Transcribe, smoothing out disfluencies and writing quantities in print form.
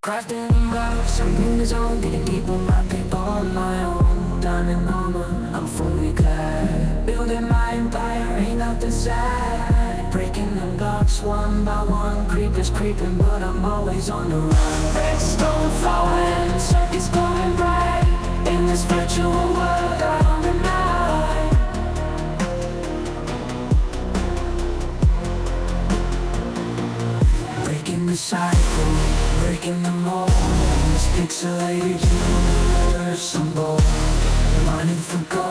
Crafting blocks, I'm in the zone, digging deep with my paper on my own. Diamond mama, I'm fully glad. Building my empire, ain't nothing sad. Breaking the blocks one by one, creepers creeping, but I'm always on the run. Redstone flowing, circuits glowing bright. In this virtual world, I'm the night. Breaking the cycle, breaking the mold. This pixelated universe, I'm bold. Mining for gold.